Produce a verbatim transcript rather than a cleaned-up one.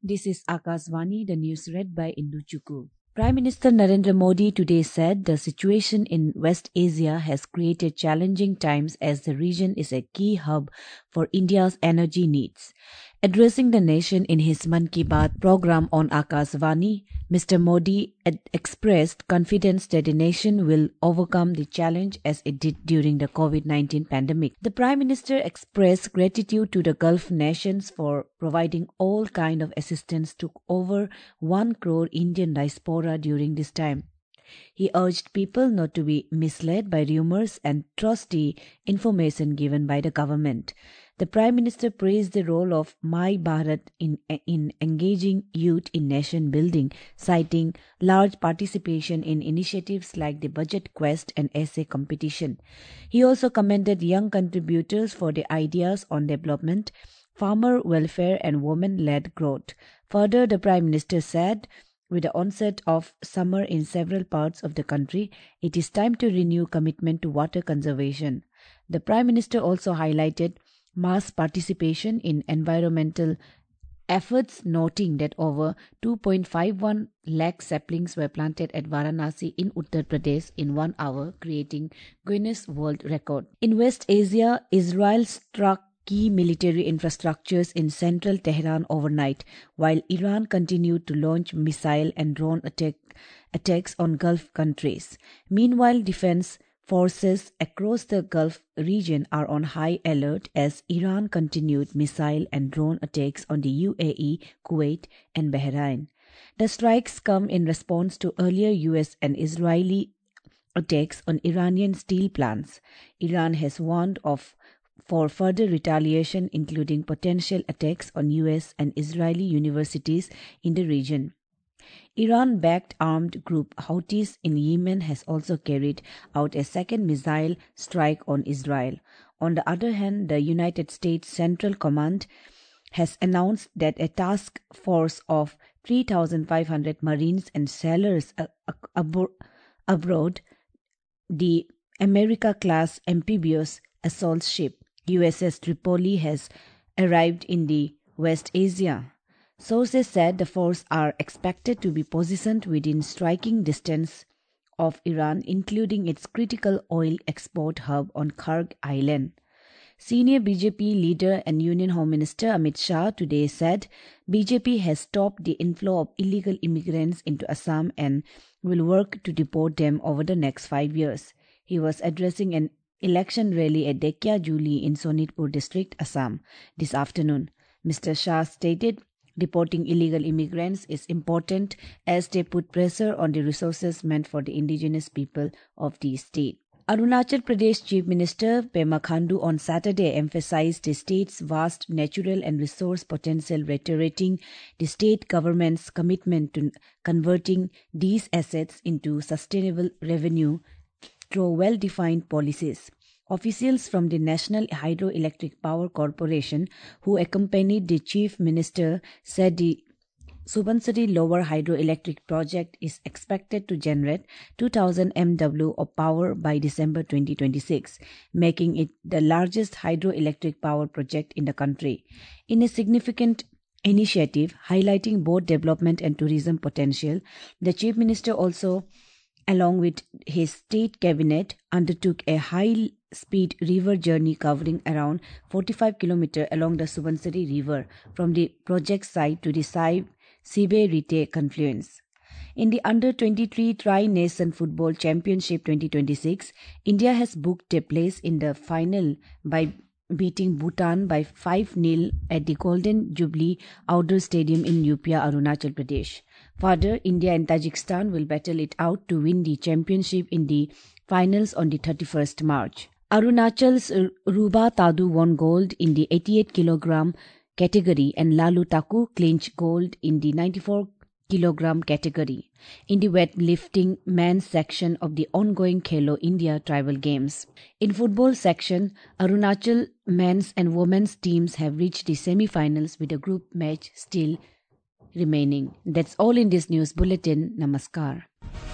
This is Akasvani, the news read by Indu Chukku. Prime Minister Narendra Modi today said the situation in West Asia has created challenging times as the region is a key hub for India's energy needs. Addressing the nation in his Mann Ki Baat program on Akasvani, Mister Modi ad- expressed confidence that the nation will overcome the challenge as it did during the COVID nineteen pandemic. The Prime Minister expressed gratitude to the Gulf nations for providing all kind of assistance to over one crore Indian diaspora during this time. He urged people not to be misled by rumors and trust the information given by the government. The Prime Minister praised the role of My Bharat in, in engaging youth in nation building, citing large participation in initiatives like the Budget Quest and essay competition. He also commended young contributors for their ideas on development, farmer welfare and women-led growth. Further, the Prime Minister said, with the onset of summer in several parts of the country, it is time to renew commitment to water conservation. The Prime Minister also highlighted mass participation in environmental efforts, noting that over two point five one lakh saplings were planted at Varanasi in Uttar Pradesh in one hour, creating Guinness World Record. In West Asia, Israel struck key military infrastructures in central Tehran overnight, while Iran continued to launch missile and drone attack, attacks on Gulf countries. Meanwhile, defense forces across the Gulf region are on high alert as Iran continued missile and drone attacks on the U A E, Kuwait, and Bahrain. The strikes come in response to earlier U S and Israeli attacks on Iranian steel plants. Iran has warned of for further retaliation, including potential attacks on U S and Israeli universities in the region. Iran-backed armed group Houthis in Yemen has also carried out a second missile strike on Israel. On the other hand, the United States Central Command has announced that a task force of three thousand five hundred Marines and sailors aboard the America-class amphibious assault ship U S S Tripoli has arrived in the West Asia. Sources said the force are expected to be positioned within striking distance of Iran, including its critical oil export hub on Karg Island. Senior B J P leader and Union Home Minister Amit Shah today said B J P has stopped the inflow of illegal immigrants into Assam and will work to deport them over the next five years. He was addressing an election rally at Dekya Juli in Sonitpur district, Assam, this afternoon. Mister Shah stated deporting illegal immigrants is important as they put pressure on the resources meant for the indigenous people of the state. Arunachal Pradesh Chief Minister Pema Khandu on Saturday emphasized the state's vast natural and resource potential, reiterating the state government's commitment to converting these assets into sustainable revenue through well-defined policies. Officials from the National Hydroelectric Power Corporation who accompanied the Chief Minister said the Subansiri Lower Hydroelectric Project is expected to generate two thousand megawatts of power by December twenty twenty-six, making it the largest hydroelectric power project in the country. In a significant initiative highlighting both development and tourism potential, the Chief Minister also, along with his state cabinet, undertook a high-speed river journey covering around forty-five kilometers along the Subansiri River from the project site to the Sibe-Rite confluence. In the under twenty-three Tri-Nation Football Championship twenty twenty-six, India has booked a place in the final by beating Bhutan by five nil at the Golden Jubilee Outdoor Stadium in Upia, Arunachal Pradesh. Further, India and Tajikistan will battle it out to win the championship in the finals on the thirty-first March. Arunachal's Ruba Tadu won gold in the eighty-eight kilogram category and Lalu Taku clinched gold in the ninety-four kilogram category in the weightlifting men's section of the ongoing Khelo India Tribal Games. In football section, Arunachal men's and women's teams have reached the semi-finals with a group match still remaining. That's all in this news bulletin. Namaskar.